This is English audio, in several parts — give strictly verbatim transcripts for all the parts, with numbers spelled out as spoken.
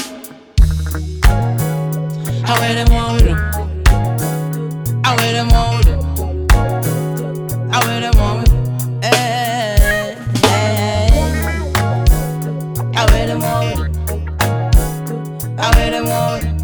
How will them want me? How will them want me? How will them want me? Hey, hey. How will them want me? How will them want me?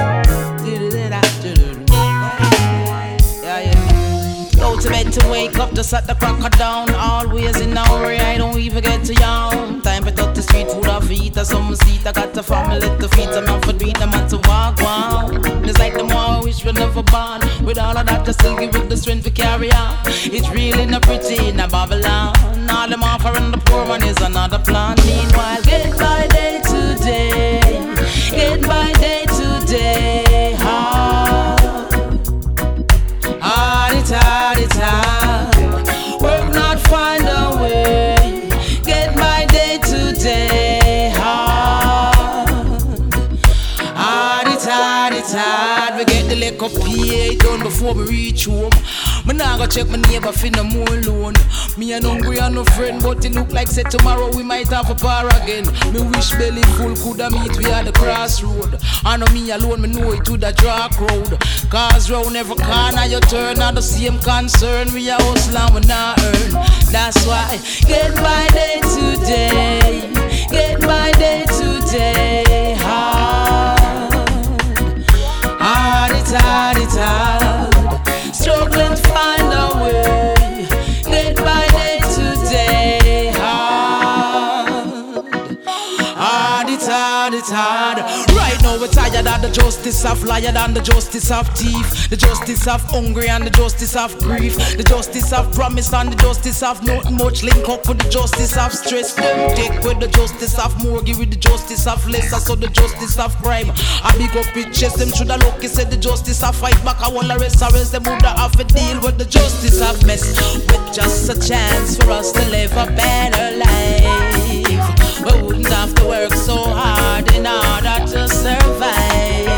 Yeah, yeah. Go to bed to wake up, to set the cracker down. Always in a hurry, I don't even get to yawn. Time to touch the street food off eat, or some seat. I got the family to feed, I'm not for beat, I'm not to walk on. It's like the more I wish we never born. With all of that, I still give it the strength to carry on. It's really not pretty in a Babylon. All them offering the poor man is another plan. Meanwhile, get by day to day, get by day to day. Hard, hard, it's hard, it's hard. Work not find a way. Get by day to day. Hard, hard, it's hard, it's hard. We get the liquor P A done before we reach home. Me nah go check my neighbor for no more loan. Me and hungry and no friend, but it look like say tomorrow we might have a bar again. Me wish belly full coulda meet we at the crossroad. I know me alone, me know it would a draw crowd. Cause round every corner you turn, not the same concern. We a hustle and we not earn. That's why get by day to day, get by day to day. Hard, hard, it's hard, it's hard. Struggling to find a way. Get by day to day. Hard, hard, it's hard, it's hard. Right now we're tired of the justice of liar and the justice of thief, the justice of hungry and the justice of grief, the justice of promise and the justice of not much. Link up with the justice of stress. Them take with the justice of mortgage with the justice of lesser, so the justice of crime. I big up pictures, them should have lucky said the justice of fight back. I want the rest arrest them would have to deal with the justice of mess. With just a chance for us to live a better life, we wouldn't have to work so hard in order to survive.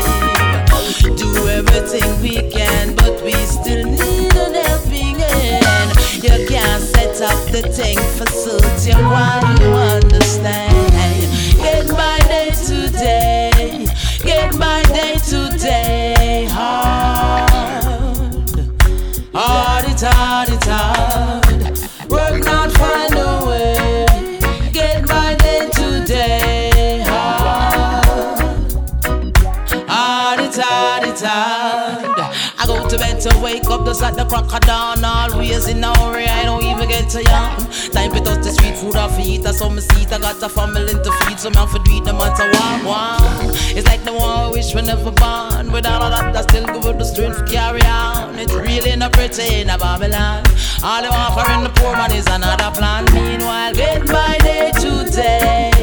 Do everything we can, but we still need an helping hand. You can't set up the thing for suit you while you understand. Get by day to day, get by day to day. Hard, hard, it's hard, it's hard. Work not find a way. Get by day to day. Hard, hard, it's hard, it's hard. I go to bed to wake up, just at the crack of dawn. Always in a hurry, I don't even get to yawn. Time to touch the street food off eat, I saw me seat. I got a family to feed, so man for do it no matter what one. It's like the one I wish we never born. With all of that, I still give it the strength to carry on. It's really not pretty in a Babylon. All they want for in the poor man is another plan. Meanwhile, get by day to day,